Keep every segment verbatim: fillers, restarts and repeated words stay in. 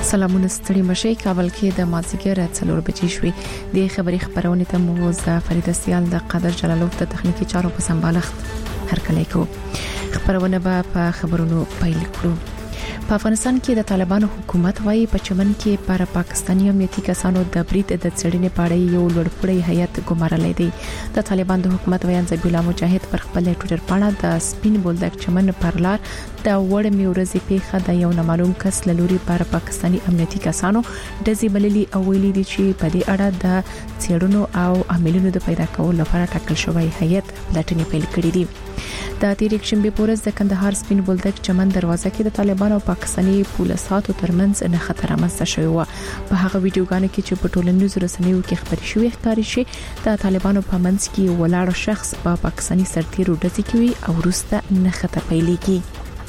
سلامونه ستړي مشي کابل کې د مازیګر څلور بجې شوې د خبري خبرونه ته مو ز فرید سیال د قادر جلالوف د تخنیکی چارو په سمبالښت هرکلی کو خبرونه به په خبرونو پیل کړو. په افغانستان کې د طالبانو حکومت وايي په چمن کې پر پاکستاني امنیتي کسانو د برید د څېړنې په اړه یو لوړپوړی هیئت ګمارلې دی. د طالبان د حکومت ویان ذبیح الله مجاهد پر خپل ټوئیټر باندې د سپین بولدک چمن پر لار د وړ میورزي پیخه د یو نامعلوم کس لوري پر پاکستاني امنیتي کسانو د زیبللي او ویلي دي چې په دې اړه د څېړنو او عملونو د پیدا کولو لپاره ټاکل شوی هیئت پلټنې پیل کړې دي. د تاریخ شنبه پورز د کندهار سپین بولدک چمن دروازه کې د طالبانو او پاکستاني پولیساتو ترمنځ نه خطر رامنځته شوی و. په هغه ویډیوګانو کې چې په ټولنیزو رسنیو کې خبري شوې ښکاري شي د طالبانو په منځ کې ولاړ شخص په پاکستاني سرتیرو ډزې کوي او وروسته نه خطر پیلېږي.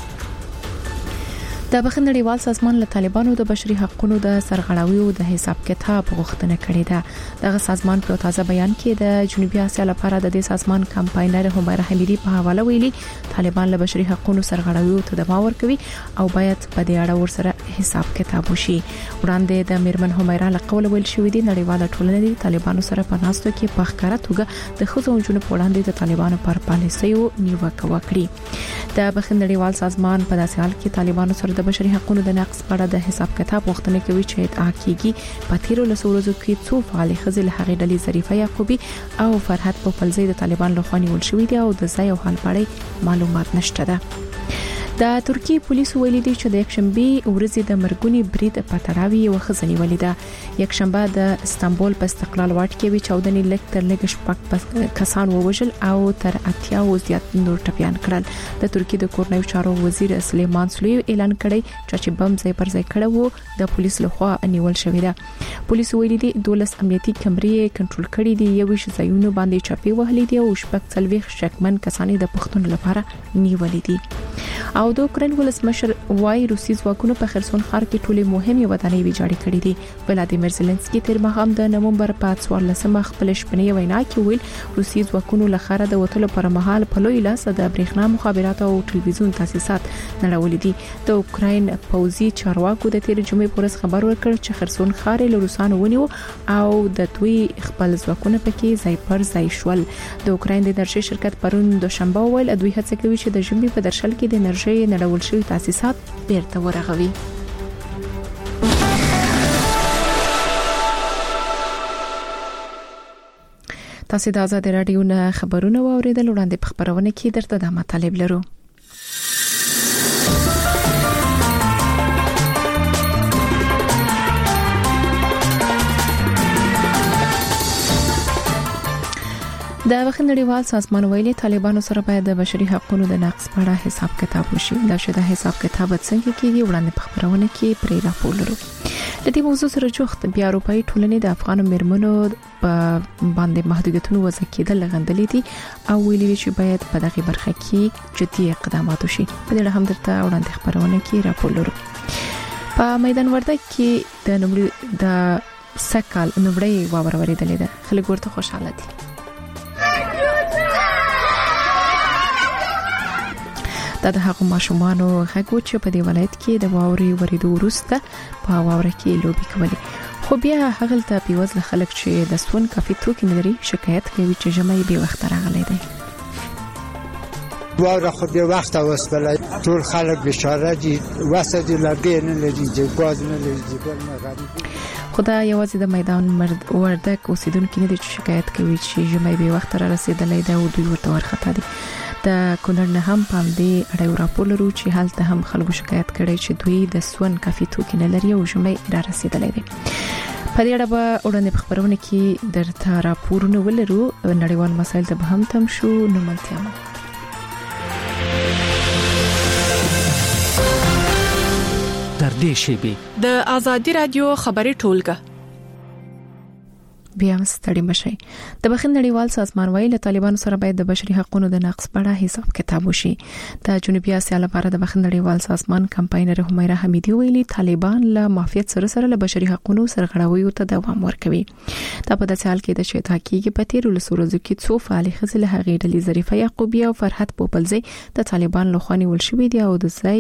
د بخښنړیوال سازمان له طالبانو د بشري حقوقو د سرغړاویو د حساب کتاب غوښتنه کړې ده. دغه سازمان په تازه بیان کې د جنوبي اسیا لپاره د دې سازمان کمپاینر همیرا حمیدی په حواله ویلي طالبان له بشري حقوقو سرغړاویو ته دوام ورکوي او باید په دې اړه ورسره حساب کتاب وشي. وړاندې د میرمن همیرا له قول ویل شوې دي نړیواله ټولنه د طالبانو سره په ناستو کې په ښکارا توګه د خزو جنونو په وړاندې د طالبانو پر پالیسیو نیوکه وکړي. د بخښنړیوال سازمان په داسې حال کې طالبانو سره د بشري حقوقو د نقض په اړه د حساب کتاب غوښتنه کوي چې ادعا کیږي په تیرو لسورزو کې څو فعال خزل هغې ډلې ظریفه یعقوبی او فرحت پوپلزی د طالبان لخوا نیول شوې دي او د ځای او حال په اړه معلومات نشته ده. د ترکیه پولیسو ویلي دي چې د یکشنبه ورځې د مرګونی برید په تړاو یو خزنی ولیده. یکشنبه د استانبول په استقلال واټ کې وی چودنی لک تر لګ شپږ کسان ووژل او تر اتیا و زیات نور ټپيان کړل. د ترکیه د کورنیو چارو وزیر سلیمان سلیو اعلان کړی چې بم ځای پر ځای کړه وو د پولیس لخوا نیول شوی ده. پولیسو ویلي دي دولس امنیتي کمرې کنټرول کړي دي یو شي ځایونو باندې چاپی وهلې دي او شپږ څلويخ شکمن کسانې د پښتون لپاره نیولې دي. او د اوکرين ولسمشر وای روسي ځواکونو په خرسون ښار کې ټولې مهمه ودانۍ ویجاړې کړې دي. ولادیمیر زيلنسکي تر ماښام د نومبر په څوارلسمه خپل شپنې وینا کې ویل روسي ځواکونو له خاره د وټلو پر مهال په لوی لاس د برېښنا مخابرات او ټلویزیون تاسیسات نړولې دي. د اوکرين پوځي چارواکو د تیر جمعې پورز خبر ورکړ چې خرسون ښار له روسانو ونیو او د دوی خپل ځواکونه پکې ځای پر ځای شول. د اوکرين د انرژي شرکت پرون دوشنبه ویل دوی هڅه کوي چې د جنوبي په درشل کې د انرژي نړول شوی تاسیسات بیرته ورغوي. تاسو د آزاد رادیو نه خبرونه واوریدل. وړاندې په خبرونه کې درته د مطالب لرو. د بخښنړیوال سازمان ویلي طالبانو سره باید د بشري حقوقو د نقض په اړه حساب کتاب وشي. دا شته حساب کتاب څنګه کیږي وړاندې په خبرونه کې پرې راپور لرو. د دې موضوع سره جوخت بیا اروپאי ټولنې د افغان مرمنو په باندې محدودیتونو وضع کېدل غندلې دي او ویلي چې باید په دغه برخه کې جدي اقدامات وشي. په دې اړه هم درته وړاندې خبرونه کې راپور لرو. په میدان وردګ کې د نومړي د سکال نومړي واور ورېدلې ده. خلک ورته خوشاله دي. دا د هغو ماشومانو غږ چې په دې ولایت کې د واوري ورېدو وروسته په واوره کې لوبي کولې. خو بیا هغه ته پیوځل خلک چې د سون کافي توکي نه لري شکایت کوي چې جمعې به وخت راغلی دی. واوره خو به وخت اوسله ټول خلک بشاره دي واسه دي لګي نه لري چې غاز نه لري چې نه غریب. خدای یوازې د میدان وردګ اوسیدونکو نه د شکایت کوي چې جمعې به وخت را رسیدلې ده او دوی ورته ورخته دي. د کونړ نه هم پام دی اړیو راپور لرو چې حالت هم خلکو شکایت کړي چې دوی د سون کافي توکي نه لري او جمعې را رسیدلې دي. په دې اړه به وړاندې په خبرونه کې درته راپورونه ولرو. نړیوال مسایل ته به هم تم شو. نو ملتیا مو در دې شیبه د آزادي رادیو خبري ټولګه بیا ستړي مشي. د بخښنړیوال سازمان ویل طالبانو سره باید د بشري حقوقو د نقض په اړه حساب کتاب وشي. د جنوبي اسیا لپاره د بخښنړیوال سازمان کمپاینر همیرا حمیدی ویلي طالبان له مافیات سره سره له بشري حقوقو سرغړاویو ته دوام ورکوي. دا په داسې حال کې د چې تحقیق په تیر ولسورزو کې څو فعال خزل هغې ډلې ظریفه یعقوبی او فرحت پوپلزی د طالبان لخوا نیول شوې دي او د ځای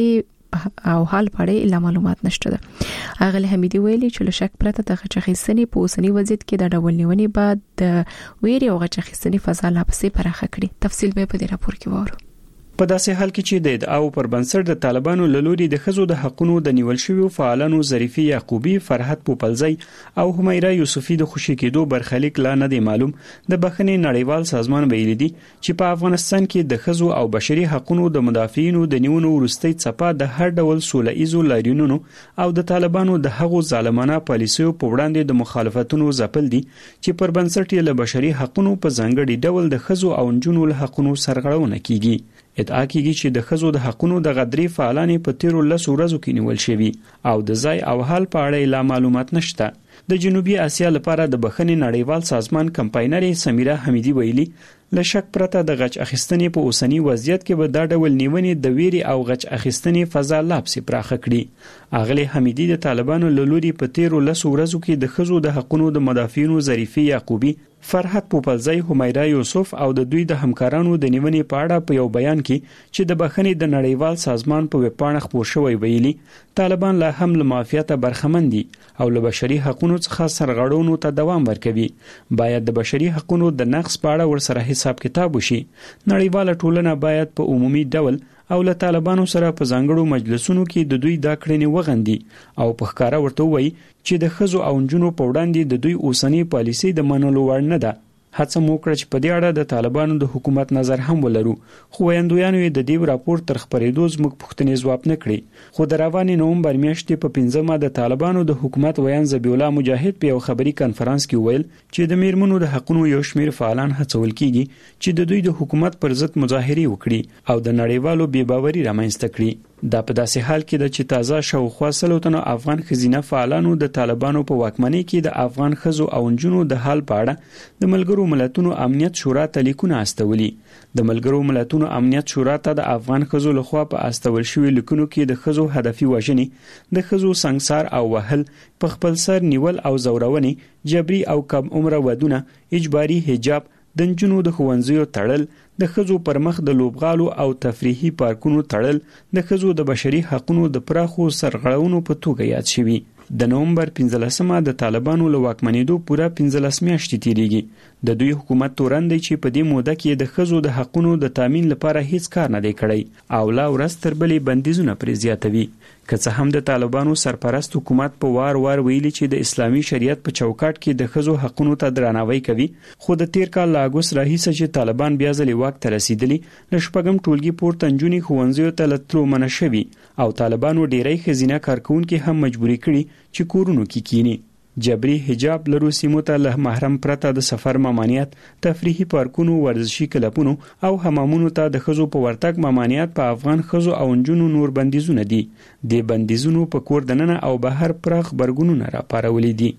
او حال په اړه لا معلومات نشته ده. اغلی حمیدي ویلي چې له شک پرته د غچخیستنې په اوسنی وضعیت کې د ډول نیونې بعد د ویري او غچخیستنې فضا لا پسې پراخه کړي. تفصیل به په دې راپور کې وورو. په داسې حال کې چې د ادعاو پر بنسټ د طالبانو له لوري د ښځو د حقوقو د نیول شویو فعالانو ظریفي یعقوبی، فرحت پوپلزی او حمیره یوسفی د خوشی کېدو برخلیک لا نه دی معلوم، د بخښنې نړیوال سازمان ویلي دي چې په افغانستان کې د ښځو او بشري حقوقو د مدافعینو د نیونو وروستۍ څپه د هر ډول سوله ایزو لاریونونو او د طالبانو د هغو ظالمانه پالیسیو په وړاندې د مخالفتونو ځپل دي چې پر بنسټ یې له بشري حقوقو په ځانګړي ډول د ښځو او نجونو له حقوقو سرغړونه کیږي. ادعا کیږي چې د ښځو د حقوقو د غدري فعالانې په تیرو لسو ورځو کې نیول شوي او د ځای او حال په اړه لا معلومات نشته. د جنوبي اسیا لپاره د بخښنې نړیوال سازمان کمپاینر سمیره حمیدي ویلي له شک پرته د غچ اخیستنې په اوسنی وضعیت کې به دا ډول نیونې د ویري او غچ اخیستنې فضا لا پسې پراخه کړي. اغلی حمیدي د طالبانو له لوري په تیرو لسو ورځو کې د ښځو د حقوقو د مدافعینو ظریفي یعقوبی، فرحت پوپلزی، حمیره یوسف او د دوی د همکارانو د نیونې په اړه په یو بیان کې چې د بخښنې د نړیوال سازمان په ویبپاڼه خپور شوی ویلي طالبان لا هم له مافیاته برخمن دي او له بشري حقوقو څخه سرغړونو ته دوام ورکوي. باید د بشري حقوقو د نقض په اړه ورسره حساب کتاب وشي. نړیواله ټولنه باید په عمومي ډول او له طالبانو سره په ځانګړو مجلسونو کې د دوی دا کړنې وغندي او په ښکاره ورته وایي چې د ښځو او نجونو په وړاندې د دوی اوسنی پالیسي د منلو وړ نه ده. هڅه مو کړه چې په دې اړه د طالبانو د حکومت نظر هم ولرو، خو ویاندویانو یې د دې راپور تر خپرېدو زموږ پوښتنې ځواب نه کړې. خو د روانې نومبر میاشتې په پنځمه د طالبانو د حکومت ویان ذبیح الله مجاهد په یو خبري کانفرنس کې ویل چې د میرمنو د حقوقو یو شمېر فعالان هڅول کیږي چې د دوی د حکومت پر ضد مظاهرې وکړي او د نړیوالو بې باوري رامنځته کړي. دا په داسې حال کې د چې تازه شاوخوا سلو تنو افغان ښځینه فعالانو د طالبانو په واکمنۍ کې د افغان ښځو او نجونو د حال په اړه د ملګرو ملتونو امنیت شورا ته لیکونه استولي. د ملګرو ملتونو امنیت شورا ته د افغان ښځو لخوا په استول شوي لیکونو کې د ښځو هدفي وژنې، د ښځو سنګسار او وهل، په خپل سر نیول او زورونې، جبري او کم عمره ودونه، اجباري حجاب، د نجونو د ښوونځیو تړل، د ښځو پر مخ د لوبغالو او تفریحي پارکونو تړل د ښځو د بشري حقوقو د پراخو سرغړونو په توګه یاد شوي. د نومبر پنځلسمه د طالبانو له واکمنېدو پوره پنځلس میاشتې تیریږي. د دوی حکومت تورن دی چې په دې موده کې د ښځو د حقوقو د تامین لپاره هیڅ کار نه دی کړی او لا ورځ تر بلې بندیزونه پرې زیاتوي. که څه هم د طالبانو سرپرست حکومت په وار وار ویلي چې د اسلامي شریعت په چوکاټ کې د ښځو حقوقو ته درناوی کوي، خو د تیر کال له اګوست راهیسه چې طالبان بیا ځلې واک ته رسیدلي، له شپږم ټولګي پورته نجونې ښوونځیو ته له تلو منع شوي او طالبانو ډیری ښځینه کارکوونکي هم مجبوري کړي چې کورونو کې کینی. جبري حجاب لرو سیمو ته له محرم پرته د سفر ممانعت، تفریحي پارکونو، ورزشي کلبونو او حمامونو ته د ښځو په ورتګ ممانعت په افغان ښځو او نجونو نور بندیزونه دي. د بندیزونو په کور دننه او بهر پراخ برګونونه راپارولي دي.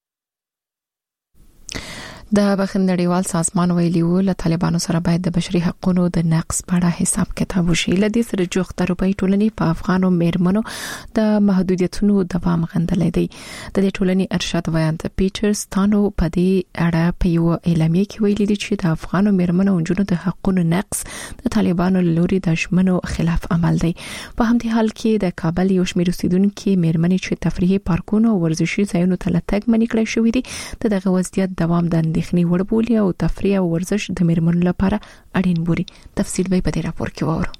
د بخښنې نړیوال سازمان ویلي و له طالبانو سره باید د بشري حقوقو د نقض په اړه حساب کتاب وشي. ل دې سره جوخت اروپאי ټولنې په افغانو میرمنو د محدودیتونو دوام غندلې دی. د دې ټولنې ارشاد ویاند پیټرز تانو په دې اړه په یو اعلامیه کې ویلي دی چې د افغانو میرمنو او نجونو د حقوقو نقض د طالبانو لوري د شمنو خلاف عمل دی. په همدې حال کې د کابل یو شمېر اوسیدونکو میرمنې چې تفریحي پارکونو او ورزشي ځایونو ته لټګ منې کړی شوې دي، دغه وضعیت دوام د اندېښنې وړ بولي او تفریح او ورزش د میرمنو لپاره اړین بولي. تفصیل به په دې راپور کې وورو.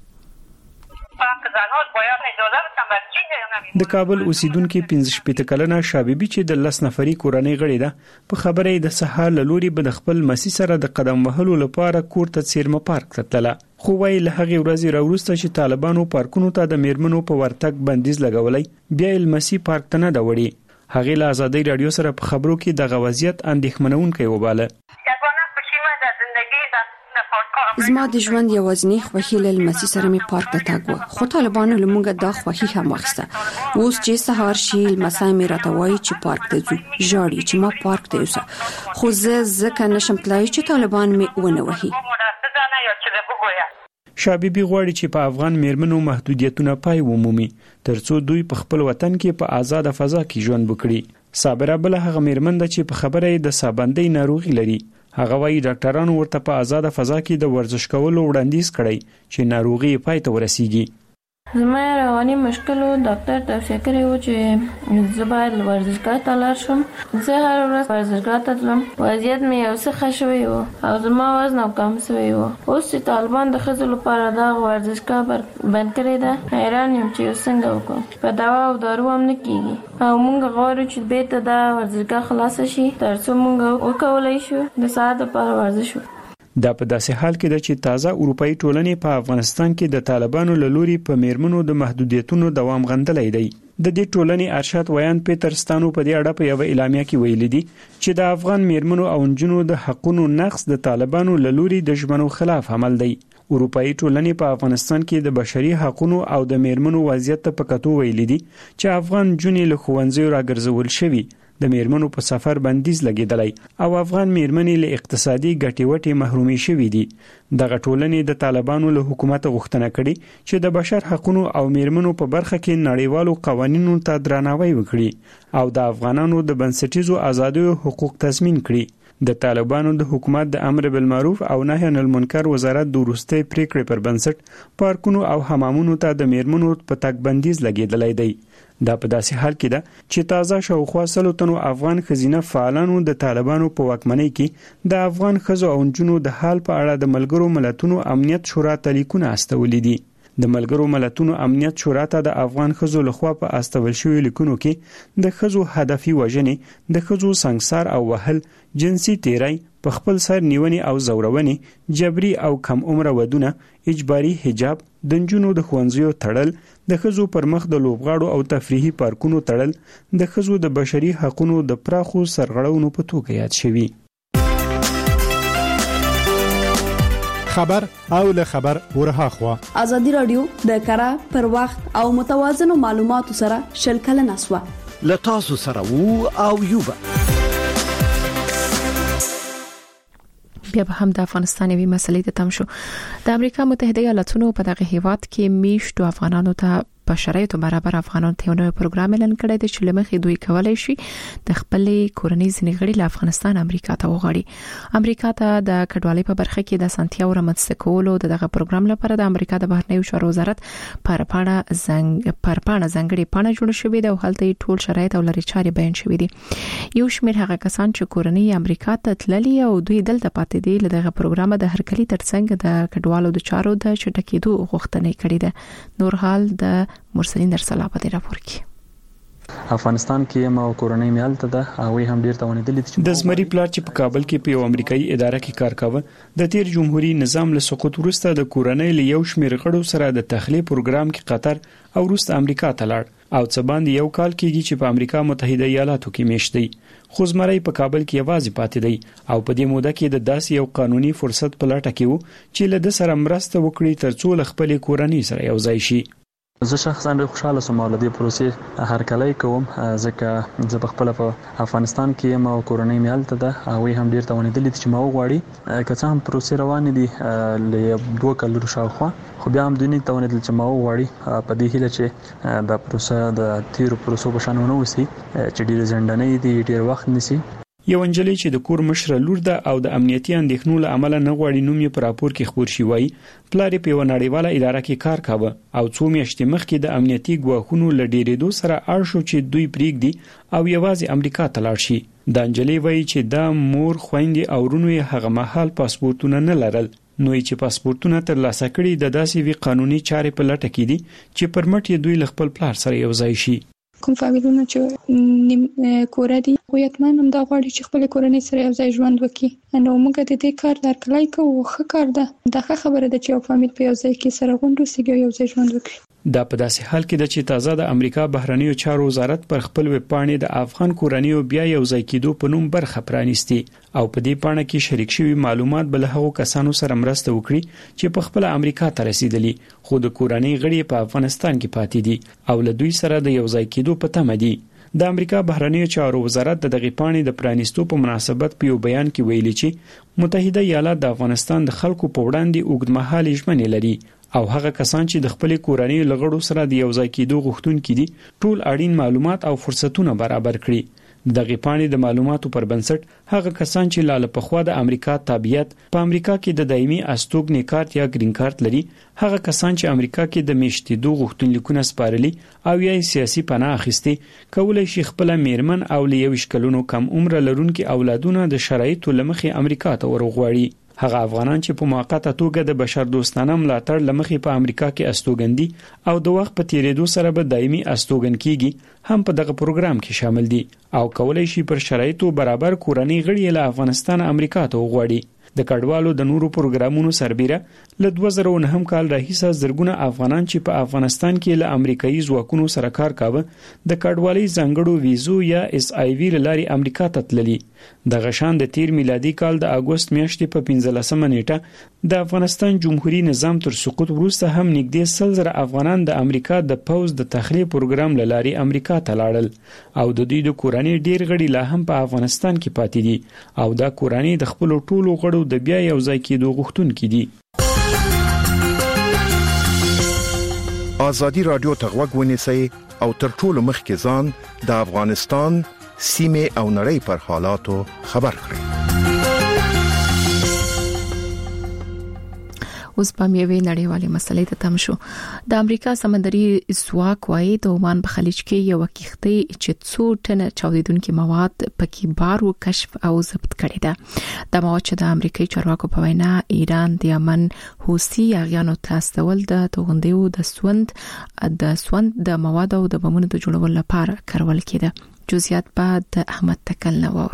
د کابل اوسیدونکو پنځه شپږ کلنه شابيبي چې د لس نفري کورنۍ غړي ده، په خبره د سهار لوري به د خپل مسی سره د قدم وهلو لپاره کور ته سیرمه پارک ته تله. خو وايي له هغه ورځې راوروسته چې طالبانو پارکونو ته د میرمنو په ورتګ بندیز لګولای، بیا یې مسی پارک ته نه دا وړي. هغه له آزادۍ رادیو سره په خبرو کې د غوازیت اندېښمنونکي وباله. زما د ژوند یوازینی خوښي له لمسی سره می پارک ته تاګ و، خو طالبانو لمونګه دا خوښي هم واخیسته. اوس چې سهار شي لمسی می راته وایي چې پارک ته ځو، ژاړي چې ما پارک ته یوسه، خو زه ځکه نشم تلای چې طالبان می ونه وهي. شابيبي غواړي چې په افغان میرمنو محدودیتونه پای ومومي ترڅو دوی په خپل وطن کې په آزاد فضا کې ژوند وکړي. صابره بل هغه میرمن ده چې په خبره د سابندۍ ناروغي لري. هغه وايي ډاکټرانو ورته په آزاد فضا کې د ورزش کولو وړاندیز کړی چې ناروغي پای ته ورسیږي. زما رواني مشکل و ډاکټر توصیه کړې و چې زه باید ورزشګاه ته لاړ شم. زه هر ورځ ورزشګاه ته تلم. وضعیت مې یو څه ښه شوی و او زما وزن او کم شوی و. اوس چې طالبان د ښځو لپاره دا ورزشګاه بند کړې ده، حیران یم چې څنګه وکړم. په دوا او دارو هم نه کیږي او موږ غواړو چې بیرته دا ورزشګاه خلاص شي ترڅو موږ وکولای شو د ساعت لپاره ورزش وکړو. دا په داسې حال کې ده چې تازه اروپאי ټولنې په افغانستان کې د طالبانو له لوري په میرمنو د محدودیتونو دوام غندلی دی. د دې ټولنې ارشاد ویان پیټرستانو په دې اړه په یو اعلامیه کې ویلي دي چې د افغان میرمنو او نجونو د حقوقو نقض د طالبانو له لوري د ژمنو خلاف عمل دی. اروپאי ټولنې په افغانستان کې د بشري حقوقو او د میرمنو وضعیت ته په کتو ویلي دي چې افغان جونې له ښوونځیو راګرځول شوي، د میرمنو په سفر بندیز لګیدلی او افغان میرمنې له اقتصادي ګټې وټې محرومي شوي دي. دغه ټولنې د طالبانو له حکومت غوښتنه کړې چې د بشر حقوقو او میرمنو په برخه کې نړیوالو قوانینو ته درناوی وکړي او د افغانانو د بنسټیزو آزادیو حقوق تضمین کړي. د طالبانو د حکومت د امر بالمعروف او نهی عن المنکر وزارت د وروستۍ پریکړې پر بنسټ پارکونو او حمامونو ته د میرمنو په تګ بندیز لګیدلی دی. دا په داسې حال کې ده چې تازه شاوخوا سلو تنو افغان ښځینه فعالانو د طالبانو په واکمنۍ کې د افغان ښځو او نجونو د حال په اړه د ملګرو ملتونو امنیت شورا ته لیکونه استولي دي. د ملګرو ملتونو امنیت شورا ته د افغان ښځو لخوا په استول شوی لیکونو کې د ښځو هدفي وژنې، د ښځو سنگسار او وهل، جنسي تیری، په خپل سر نیونې او زورونې، جبري او کم عمره ودونه، اجباري حجاب، د نجونو د ښوونځیو تړل، د ښځو پر مخ د لوبغاړو او تفریحي پارکونو تړل د ښځو د بشري حقوقو د پراخو سرغړونو په توګه یاد شوي. خبر او له خبر ورها خوا ازادي رادیو د کara پر وخت او متوازن معلوماتو سره شلکل نسوه ل تاسو سره وو او یوبا. بیا به هم د افغانستان وی مسلې ته تم شو. د امریکا متحده ایالاتونو په دغه هیواد کې میشتو افغانانو ته په شرایطو برابر افغانانو ته یو نوی پروګرام اعلان کړی دی چې لمخې دوی کولای شي د خپلې کورنۍ ځینې غړي له افغانستان امریکا ته وغواړي. امریکا ته د کډوالۍ په برخه کې د سانتیاو رامنځته کولو دغه پروګرام لپاره د امریکا د بهرنیو چارو وزارت پر پاڼه زنګ پر پاڼه ځانګړي پاڼه جوړ شوې ده او هلته ټول شرایط او لري چارې بیان شوې دي. یو شمېر هغه کسان چې کورنۍ امریکا ته تللي او دوی دلته پاتې دي له دغه پروګرام د هرکلي ترڅنګ د کډوالو د چارو د چټکېدو غوښتنه کړې ده. نور حال د مرسلین در سلا په دې راپور کې. افغانستان کې ما کورنۍ میالته ده او هم ډیر تاوانېدلې چې د زمری پلار چې په کابل کې په یو امریکایي اداره کې کار کاوه د تیر جمهوریت نظام له سقوط وروسته د کورنۍ له یو شمېر غړو سره د تخلیه پروګرام کې قطر او وروسته امریکا ته لاړ او څه باندې یو کال کېږي چې په امریکا متحده ایالاتو کې میشت دی. خو زمری په کابل کې یوازې پاتې دی او په دې موده کې د داسې یو قانوني فرصت په لټه کې وو چې له د سره مرسته وکړي ترڅو له خپل کورنۍ سره یو ځای شي. زه شخصا ډېر خوشاله سوم له دې پروسې هرکلی کوم ځکه زه په خپل په افغانستان کې یم او کورنۍ مې هلته ده او هم ډېر تاوانېدلې چې ما وغواړي که څه هم پروسې روانې دي له دوه کلونو شاوخوا خو بیا هم دوی نه تاوانېدل چې ما وغواړي په دې هیله چې دا پروسه د تیرو پروسو په شان ونه وسي چې ډېر ځنډنۍ دي ډېر وخت نیسي. یو انجلۍ چې د کور مشره لور ده او د امنیتي اندېښنو له امله نه غواړي نوم یې په راپور کې خبر شي وایي پلار یې په یوه نړیواله اداره کې کار کاوه او څو میاشتې مخکې د امنیتي ګواښونو له ډېرېدو سره اړ شو چې دوی پرېږدي او یوازې امریکا ته لاړ شي. د انجلۍ وایي چې دا مور خویندې او ورونو یې هغه مهال پاسپورتونه نه لرل نو چې پاسپورتونه ترلاسه کړي د داسې وی قانوني چارې په لټه کې دي چې پر مټ یې دوی له خپل پلار سره یو ځای شي. کوم فامیلونه چې کور دي خو یتمان هم دا غواړي چې خپل کورنۍ سره یو ځای ژوند وکړي نو موږ د دې کار درکلای کوو ښه کار ده دا ښه خبره ده چې یو فامیل په یو ځای کې سره غونډ وسیږي یو ځای ژوند وکړي. دا په داسې حال کې ده چې تازه د امریکا بهرنیو چارو وزارت پر خپل ویب پاڼې د افغان کورنیو بیا یو ځای کېدو په نوم برخه پرانیستي او په دې پاڼه کې شریک شوي معلومات بل هغو کسانو سره مرسته وکړي چې په خپل امریکا ته رسیدلي خو د کورنۍ غړي په افغانستان کې پاتې دي او له دوی سره د یو ځای کېدو په تمه دي. د امریکا بهرنیو چارو وزارت د دغه پاڼې د پرانیستو په مناسبت په یو بیان کې ویلي چې متحده ایالات د افغانستان د خلکو په وړاندې اوږدمهالي ژمنې لري او هغه کسان چې د خپل کورنۍ لغړو سره د یو ځای کېدو غوښتونکي دي ټول اړین معلومات او فرصتونه برابر کړي. دغه پاڼې د معلوماتو پر بنسټ هغه کسان چې لاله پخوا د امریکا تابعیت په امریکا کې د دایمي استوګنې کارت یا گرین کارت لري، هغه کسان چې امریکا کې د میشتېدو غوښتنلیکونه سپارلي او یا سیاسي پناه اخیستي کولای شي خپل میرمن او لیوش کلونو کم عمر لرونکي اولادونه د شرایطو لمخې امریکا ته ورغواړي. هغه افغانان چې په موقته توګه د بشر دوستانه ملاتړ لمخې په امریکا کې استوګندي او د وخت په تیریدو سره به دایمي استوګن کیږي هم په دغه پروګرام کې شامل دي او کولای شي پر شرایطو برابر کورنۍ غړي له افغانستان امریکا ته وغواړي. د کډوالو د نورو پروګرامونو سربېره له دوه زره نه کال راهیسه زرګونه افغانان چې په افغانستان کې له امریکایي ځواکونو سره کار کاوه د کډوالۍ ځانګړو ویزو یا اس آی وی لاري امریکا ته تللي. د غشان د تیر میلادي کال د اگست میاشتې په پنځلسمه نیټه د افغانستان جمهوریت نظام تر سقوط وروسته هم نږدې سل زره افغانان د امریکا د پوز د تخلیه پروګرام لاري امریکا ته لاړل او د دوی د کورنۍ ډیر غړي لا هم په افغانستان کې پاتې دي او دا کورنۍ د خپل ټولو غړو د بیا یو ځای کېدو غوښتونکي دي. ازادي رادیو ته غوږ ونیسئ او تر ټولو مخکې ځان د افغانستان سیمه او نړۍ پر حالاتو خبر کړئ. اوس په میوه نړیوالې مسلې ته تم شو. د امریکا سمندري ځواک وايي د عمان په خلیج کې یو کښتۍ چې څو ټنه چاودیدونکي مواد پکې بارو کشف او ضبط کړي ده. د مواد چې د امریکایي چارواکو په وینا ایران د یمن حوثي اغیانو ته استول د توغندیو د سوند د سوند د مواد او د بمونو د جوړولو لپاره کارول کېده. جزئیات بعد احمد تکل نوور.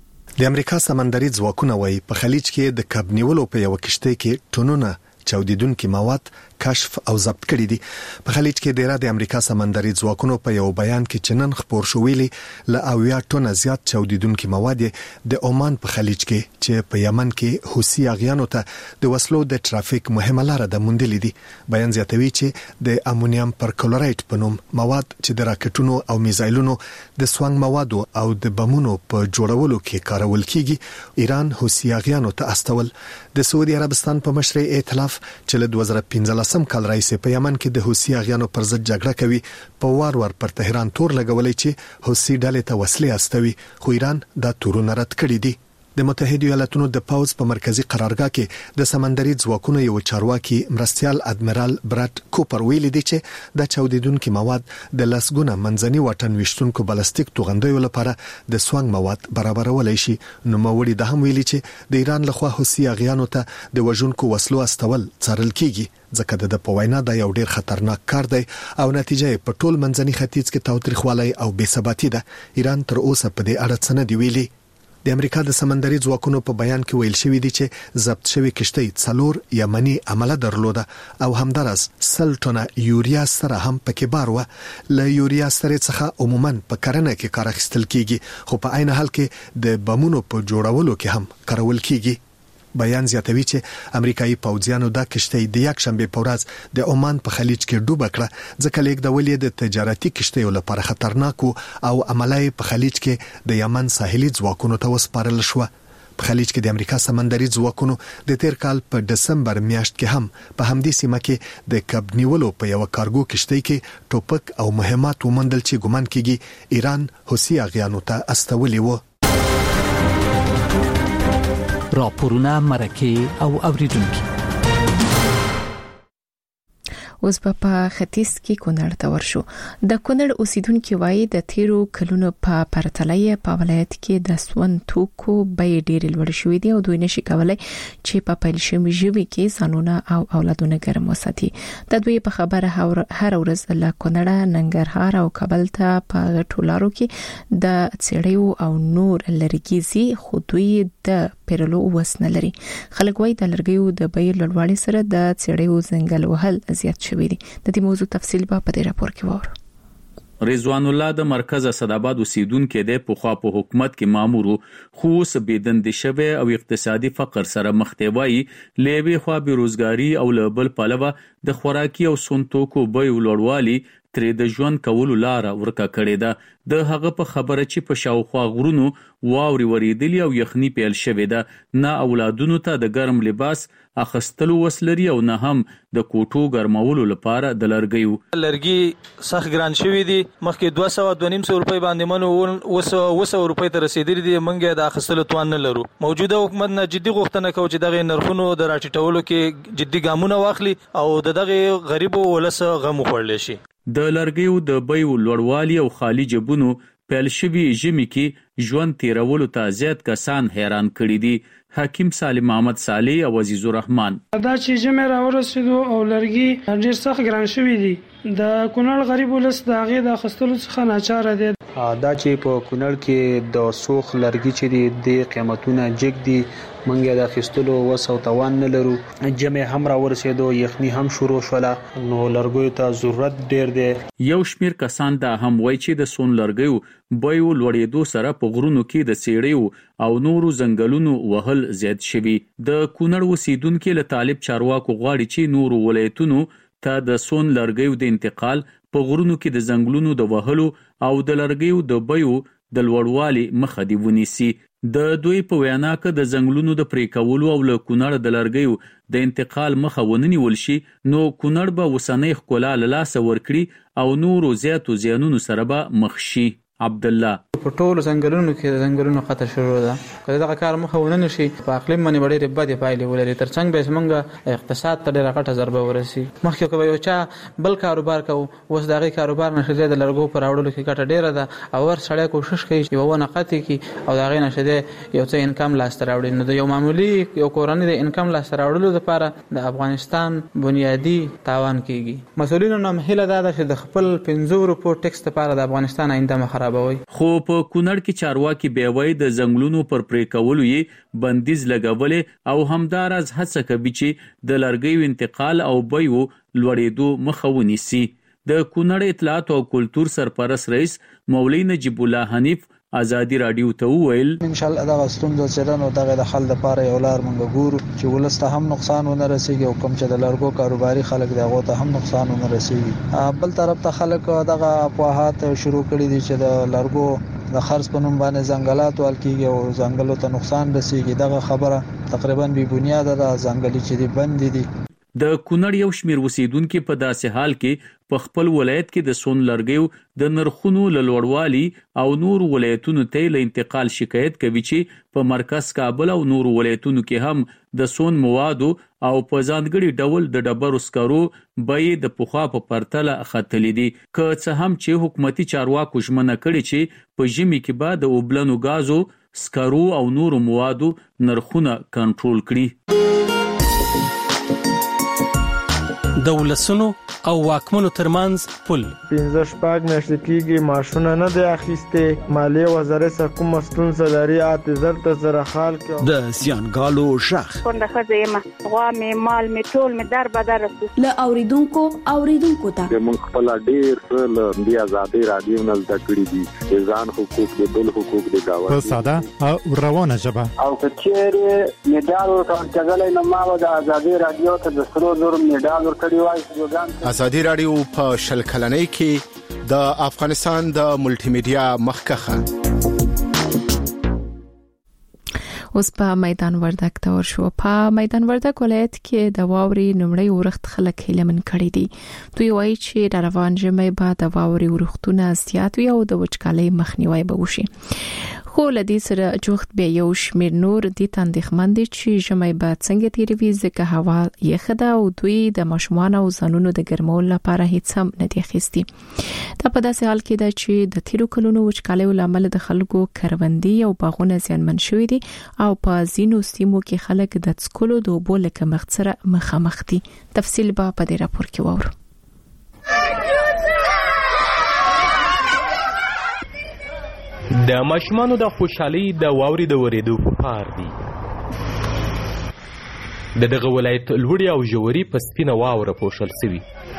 د امریکا سمندري ځواکونه وايي په خلیج کې د کب نیولو په یو کشتۍ کې ټنونه چاودیدونکي مواد کشف او ضبط کړي دي. په خلیج کې ډیره د امریکا سمندري ځواکونو په یو بیان کې چنن خبر شو ویلي ل اویا ټنه زیات چاودیدونکي مواد د عمان په خلیج کې چې په یمن کې حوثي اغیانو ته د وسلو د ټرافیک مهمه لار ده موندلې دي. بیان زیاتوي چې د امونیم پرکلورایت په نوم مواد چې د راکټونو او میزایلونو د سوانګ موادو او د بمونو په جوړولو کې کارول کیږي ایران حوثي اغیانو ته استول. د سعودي عربستان په مشرۍ ائتلاف چې له دوه زره پنځلس سم کال راځي په یمن کې د حوثي اغیانو پر ضد جګړه کوي په وار وار پر تهران تور لګولې چې حوثي ډلې ته وسلې استوي خو ایران دا تورونه رد کړي دي. د متحده ایالاتونو د پاوز په مرکزی قرارګاه کې د سمندري ځواکونو یو چارواکي مرستيال ادمرال برات کوپر ویلي دی چې د چاودیدونکو مواد د لسګونه منځني واټن وشتونکو بالستیک توغندیو لپاره د سوانګ مواد برابرولای شي. نو موړي د هم ویلي چې د ایران لخوا حوثي اغیانو ته د وژونکو وسلو استول څارل کیږي ځکه د په وینا دا یو ډیر خطرناک کار دی او نتیجه په ټول منځني ختیځ کې تاوتریخوالي او بې ثباتي ده. ایران تر اوسه په دې اړه څه نه دی ویلي. د امریکا د سمندري ځواکونو په بیان کې ویل شوی دی چې ضبط شوی کشتۍ څلور یمني عمله درلوده او همدارس سل ټنه یوریا سره هم پکې بار و. له یوریا سره څخه عموما په کرنه کې کار اخیستل کیږي خو په عین حال کې د بمونو په جوړولو کې هم کارول کیږي. بیان زیاتوي چې امریکایي پوځیانو دا کشتۍ د یک شنبه په ورځ د عمان په خلیج کې ډوب کړه ځکه لیک د ولې د تجارتي کشتیو لپاره خطرناک او عملای په خلیج کې د یمن ساحلي ځواکونو ته وسپارل شو. په خلیج کې د امریکا سمندري ځواکونو د تیر کال په دسمبر میاشت کې هم په همدې سیمه کې د کب نیولو په یو کارګو کشتۍ کې ټوپک او مهمات ومندل چې ګومان کیږي ایران حوثي اغیانو ته استولي وو. راپورونه مرکه او اوریدونکو اوس په ختیځ کې کونړ ته ورشو. د کونړ اوسیدونکو وایي د تیرو کلونو په پرتلې په ولایت کې د سون توکو بیې ډېرې لوړ شوې دي او دوی نشي کولای چې په پیل شوي ژوي کې ځانونه او اولادونه ګرم وساتي. د دوی په خبره هر ورځ له کونړ ننګرهار او کابل ته په ټولارو کې د څېړیو او نور لرګیزي خو دوی د پیرلو وسنه لري. خلک وایي د لرګیو د بیې لوړوالي سره د څېړیو ځنګل وهل زیات شوی دی. د دې موضوع تفصیل په دې راپور کې وره. رضوان الله د مرکز اسداباد اوسیدونکو د پوخا په حکومت کې مامور خو سبیدند شوه او اقتصادي فقر سره مخ دی. وایي لوي خو بیروزګاری او لبل پلوه د خوراکي او سنتوکو بیې لوړوالي ترې د ژوند کولو لاره ورکه کړې ده. د هغه په خبره چې په شاوخوا غرونو واورې ورېدلي او یخني پیل شوې ده، نه اولادونو ته د ګرم لباس اخستلو وس لري او نه هم د کوټو ګرمولو لپاره د لرګیو. لرګي سخت ګران شوي دي، مخکې دوه سوه دوه نیم سوه روپۍ باندې منو اوه سوه روپۍ ته رسېدلي دي، موږ د اخیستلو توان نه لرو. موجوده حکومت نه جدي غوښتنه کوو چې دغه نرخونو د راټیټولو کې جدي ګامونه واخلي او د دغه غریبو ولس غم وخوړلی شي. د لرګیو د بیو لوړوالي او خالي جبونو پیل شوي ژمي کې ژوند تیرولو ته زیات کسان حیران کړي دي. حکیم سالم محمد صالح او عزیز الرحمن: دا چې ژمي راورسېدو او لرګي ډېر سخت ګران شوي دي، د کونړ غریب ولس د هغې د اخیستلو څخه ناچاره دی. دا چې په کونړ کې د سوخ لرګي چې دي د قیمتونه جګ دي، موږ د اخیستلو وس او توان نه لرو. ژمي هم راورسېدو، یخني هم شروع شوله، نو لرګیو ته ضرورت ډېر دی. یو شمېر کسان دا هم وایي چې د سون لرګیو بیو لوړېدو سره په غرونو کې د څېړیو او نورو ځنګلونو وهل زیات شوي. د کونړ اوسیدونکي له طالب چارواکو غواړي چې نورو ولایتونو ته د سون لرګیو د انتقال، په غرونو کې د ځنګلونو د وهلو او د لرګیو د بیو د لوړوالي مخه دی ونیسي. د دوی په وینا کې د ځنګلونو د پرې کولو او له کونړ د لرګیو د انتقال مخه ونیول شي، نو کونړ به وسنۍ ښکلا له لاسه ورکړي او نورو زیاتو زیانونو سره به مخ شي. عبد الله: په ټولو ځنګلونو کې د ځنګلونو قطع شروع ده، که دغه کار مخه ونه نشي په اقلیم باندې ډېرې بدې پایلې ولري، ترڅنګ به زموږ اقتصاد ته ډېره غټه ضربه ورسي. مخکې که به یو چا بل کاروبار کوو، اوس د هغې کاروبار نه ښه دی د لرګو په راوړلو کې ګټه ډېره ده، او ور سړی کوشش کوي چې یوه ونه قطع کړي او د هغې نه ښه دی یو څه انکم لاسته راوړي. نو د یو معمولي یو کورنۍ د انکم لاسته راوړلو لپاره د افغانستان بنیادي تاوان کېږي. مسؤلینو نه هیله دا ده چې د خپل پنځه روپو ټکس لپاره د افغانستان آینده مه خرابوي. خو په کونړ کې چارواکي بیا وایي د ځنګلونو پر پرې کولو یې بندیز لګولې او همداراز هڅه کوي چې د لرګیو انتقال او بیو لوړېدو مخه ونیسي. د کونړ اطلاعات او کلتور سرپرست رئیس مولوي نجیب الله حنیف ازادي رادیو ته وویل: ان شاء الله دا ستونزه څرنو دغه د حل لپاره یو لار مونږ ګورو چې ولسته هم نقصان ونه رسیږي او کوم چې د لرګو کاروباري خلک دغه ته هم نقصان ونه رسیږي. بل طرف ته خلک دغه افواهات شروع کړي دي چې د لرګو د خرڅ په نوم باندې ځنګلات ولکېږي او ځنګلو ته نقصان رسیږي. دغه خبره تقریبا بې بنیاده ده. ځنګلي چې دي بند دي. د کونړ یو شمېر اوسیدونکي په داسې حال کې په خپل ولایت کې د سون لرګیو د نرخونو له لوړوالي او نورو ولایتونو ته له انتقال شکایت کوي چې په مرکز کابل او نورو ولایتونو کې هم د سون موادو او په ځانګړي ډول د ډبرو سکرو بیې د پخوا په پرتله ختلې دي. که څه هم چې حکومتي چارواکو ژمنه کړې چې په ژمي کې به د اوبلنو غازو، سکرو او نورو موادو نرخونه کنټرول کړي. د ولسونو او واکمنو ترمنځ پل پنځه شپږ میاشتې کېږي ماشونه نه دی اخیستې. مالیې وزارت سره کومه ستونزه لري اته زر ته زره خال کې د زیانګالو شخ کونډه ښځه یم، غوا مې مال مې ټول مې در بدر رسو. له اوریدونکو اوریدونکو ته موږ خپل ډېر څه له دې ازادي رادیو نه زده کړي دي، د ځان حقوق د بل حقوق د گاوه په ساده او روانه ژبه. او کچېره میډال ورکړل نو ما د ازادي رادیو ته د سرو زر میډال ورکړی وای. ازادي رادیو په شل کلنۍ کې د افغانستان د ملټي میډیا مخکخه. اوس په میدان وردګ ته ورشو. په میدان وردګ ولایت کې د واوري نمړی ورخت خلک هیلمن کړي دي. دوی وایي چې د روان ژمي بعد د واوري ورختونه زیات وي او د وچکالۍ مخنیوي به وشي. خو لدی سره جوخت به یو شمیر نور دي تندخمن دي چې ژمي بعد څنګه تیروي ځکه هوا یخه ده او دوی د ماشومان او زنونو د ګرمولو لپاره هیڅ هم نه دي اخیستي. دا په داسې حال کې ده چې د تیرو کلونو وچکالۍ لامل د خلکو کروندې او باغونه زیانمن شوي دي او په ځینو سیمو کې خلک د څکلو د اوبو له کمښت سره مخامخ دي. تفصیل به په دې راپور کې وورو. د ماشومانو د خوشحالي د واوري د ورېدو په پار دي. د دغه ولایت لوړې او ژورې په سپینه واوره پوښل سوي.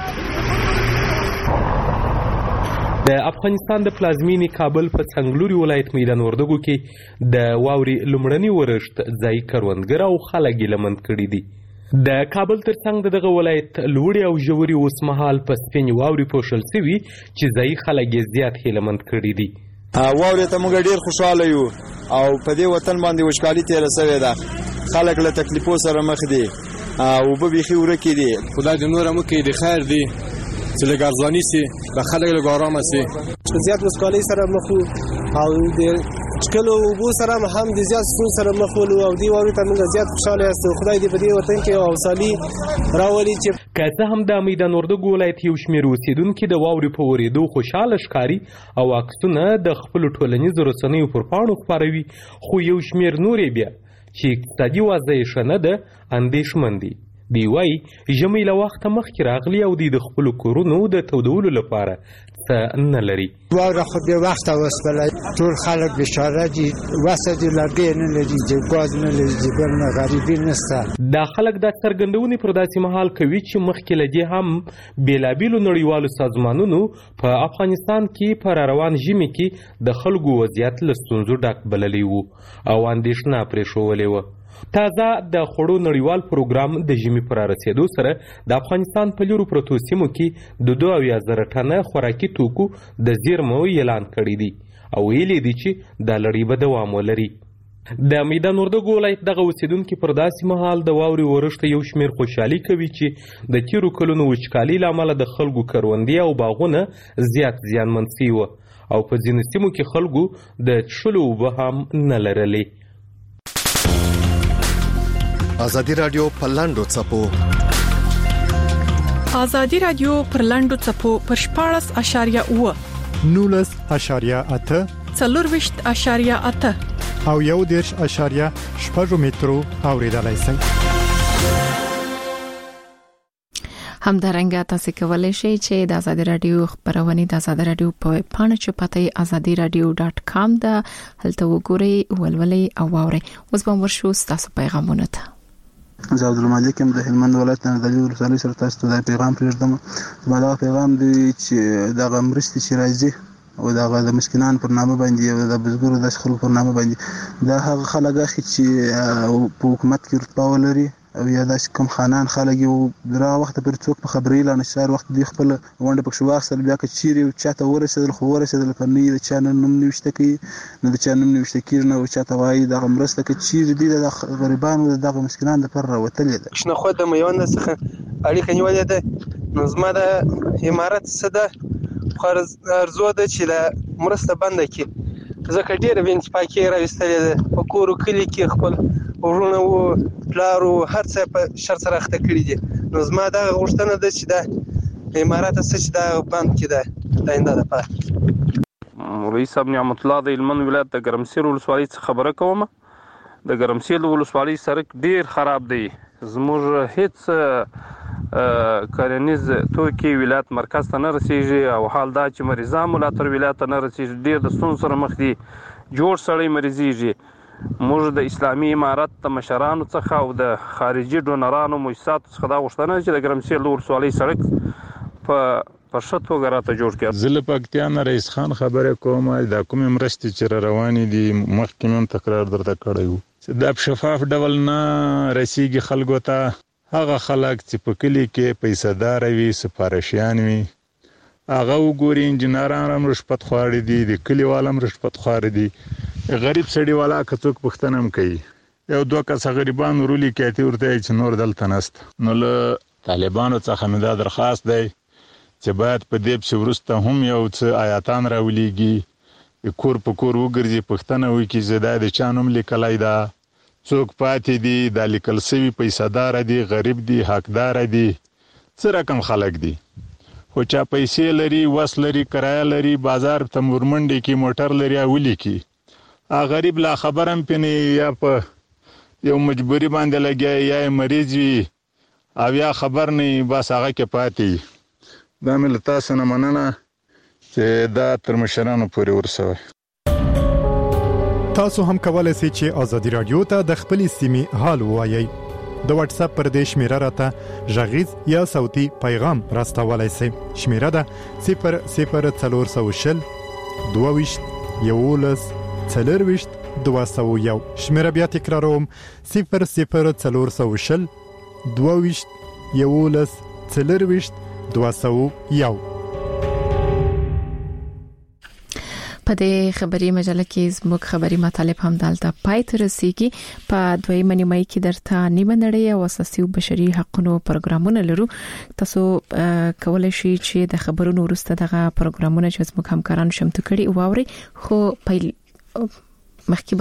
د افغانستان د پلازمینې کابل په څنګلوري ولایت میدان وردګو کې د واوري لومړني ورښت ځای کروندګر او خلک یې لمن کړي دي. د کابل ترڅنګ دغه ولایت لوړې او ژورې اوسمهال په سپینې واورې پوښل شوي چې ځایي خلک یې زیات هیلهمند کړي دي. واورې ته موږ ډېر خوشحاله یو او په دې وطن باندې وچکالي تېره سوې ده، خلک له تکلیفو سره مخ دي، اوبه بیخي ورکې دي. خدای دې نور هم وکړي د خیر دي چې لږ ارزاني سي، د خلک لږ ارامه سي. زیات وچکالۍ سره مخ وو او د څښلو اوبو سره هم د زیات ستونزو سره مخ وو او دې واورې ته موږ زیات خوشحاله یاستو. خدای دې په دې وطن کې حوصلې راولي چې که څه هم د میدان وردګو ولایت یو شمېر اوسېدونکي د واورې په ورېدو خوشحاله ښکاري او عکسونه د خپلو ټولنیزو رسنیو پر پاڼو خپروي، خو یو شمېر نور یې بیا چې اقتصادي وضع یې ښه نه ده اندېښمن دي. دی وایي ژمی له وخته مخکې راغلي او دوی د خپلو کورونو د تودولو لپاره څه نه لري. واوره خو بې وخته وسپله، ټول خلک بېچاره دي، وسه دي لرګی نه لري، ګاز نه لري، بل نه غریبي نشته. دا خلک دا څرګندونې پر داسې مهال کوي چې مخکې له دې هم بېلابېلو نړیوالو سازمانونو په افغانستان کې په راروان ژمي کې د خلکو وضعیت له ستونزو ډک بللی و او اندېښنه پرې ښولې وه. تازه د خوړو نړیوال پروګرام د ژمي پر رسېدو سره د افغانستان په لیرو پرتو سیمو کې د دوه اویا زره ټنه خوراکي توکو د زیرمو اعلان کړی دی او ویلي دي چې دا لړۍ به دوام ولري. د میدان وردګو ولایت دغه اوسېدونکي پر داسې مهال د واورې ورښت یو شمېر خوشحالي کوي چې د تېرو کلونو وچکالۍ له امله د خلکو کروندې او باغونه زیات زیانمن سوي وه او په ځینو سیمو کې خلکو د څښلو اوبه هم نه لرلې. ازادي رادیو پر لاندو څپو ازادي رادیو پر لاندو څپو پر شپاړس اشاریه اوه نولس اشاریه اته څلورویشت اشاریه اته او یو دېرش اشاریه شپږ مترو اوریدلای شئ. همدارنګه تاسو کولی شئ چې د ازادي رادیو خبرونه د ازادي رادیو په پاڼه چې پته ازادي رادیو ډاټ کام ده هلته وګورئ ولولئ او واورئ. اوس به ورشو تاسو پیغامونه ته. زه عبدالمالک یم د هلمند ولایت نه د دې ولسوالۍ سره تاسو ته دا پیغام پرېږدم. زما دا پیغام دی چې دغه مرستې چې راځي او دغه د مسکینانو پر نامه باندې او د بزګرو د خلکو پر نامه باندې دا هغه خلک اخی چې په حکومت کې رتبه ولري او یا داسې کوم خانان خلک یو درا وخت پر څوک په خبري لا نشار وخت دی خپل ونده پک شو واخل بیا که چیرې چاته ورسېدل خو ورسېدل په نه د چانه نوم نوشته کی نه د چانه نوم نوشته کی نه او چاته وایي د مرسته کې چیرې دی د غریبانو دغه مسکینانو د پر راوتلې ده. شنو خو د میوند څخه اړیکه نیولې ده نو زما د امارات صده خرز ارزو ده چې د مرسته بنده کی ځکه ډېر وینځ پاکي راوستلې ده په کورو کلی کې خپل ورونه وو پلارو هر څه په شر سره اخته کړی دي. نو زما دا غوښتنه ده چې دا امارات څه چې دا بند کې ده داینده ده په مولوي صاحب نعمت الله د هلمند ولایت د ګرمسیر ولسوالۍ څخه خبره کوم. د ګرمسیر ولسوالۍ سړک ډیر خراب دی. زموږ هیڅ کرنیز توکي ولایت مرکز ته نه رسیږي او حال دا چې مریضان مو لا تر ولایت ته نه رسیږي. ډیر د ستونزو سره مخ دي. جوړ سړی مریضیږي. موږ د اسلامي امارت د مشرانو څخه او د خارجي ډونرانو مؤسساتو څخه دا غوښتنه چې د ګرمسیر ولسوالۍ سړک په په ښه توګه راته جوړ کړي. زه له پکتیا نه رئیس خان خبره کوم. دا کومې مرستې چې روانې دي مخکې مې تکرار درته کړی وو چې دا په شفاف ډول نه رسیږي خلکو ته. هغه خلک چې په کلي کې پیسه‌دار وي سپارښیان وي هغه وګوري انجینران هم رشوت خواړي دي د کلیوال هم رشوت خواړي دي. غریب سړی والا که څوک پوښتنه هم کوي یو دوه کسه غریبان ورولي کاتي ورته چې نور دلته نسته. نو له طالبانو څخه مې دا درخواست دی چې باید په دې پسې وروسته هم یو څه آیاتان راولیږي کور په کور وګرځي پوښتنه وکړي چې دا د چا نوم لیکلی ده څوک پاتې دي دا لیکل سوي پیسه‌داره دي غریب دي حقداره دي څه رقم خلک دي خو چا پیسې لري وس لري کرایه لري بازار ته ورمنډې کې موټر لري ولیکي غریب لا خبرم پني یا په یو مجبوری باندې لګي یا مریض وي او یا خبر نه بس هغه کې پاتې. دا مل تاسو نه مننه چې دا تر مشرانو پورې ورسوي. تاسو هم کولای شئ چې ازادي رادیو ته د خپل سیمې حال وایي. د واتس اپ پر دې شمیره راته ژغیز یا صوتي پیغام راستولای شئ. شمیره ده صفر صفر څلور سوه شل دوه ویشت یولس څلورویشت دوه سوه یو. شمیره بیا تکراروم صفر صفر څلور سوه شل دوه یولس څلرويشت دوه سوه یو. په دې خبري مجله کې زموږ خبري مطالب هم دالته پای ته رسیدي. په دویمه نیمه کې درته نیمه نړۍ او اساسي او بشري حقوقو پروګرامونه لرو. تاسو کولای شئ چې د خبرونو وروسته دغه پروګرامونه چې زموږ همکارانو شمته کړي او اوري خو په مخکې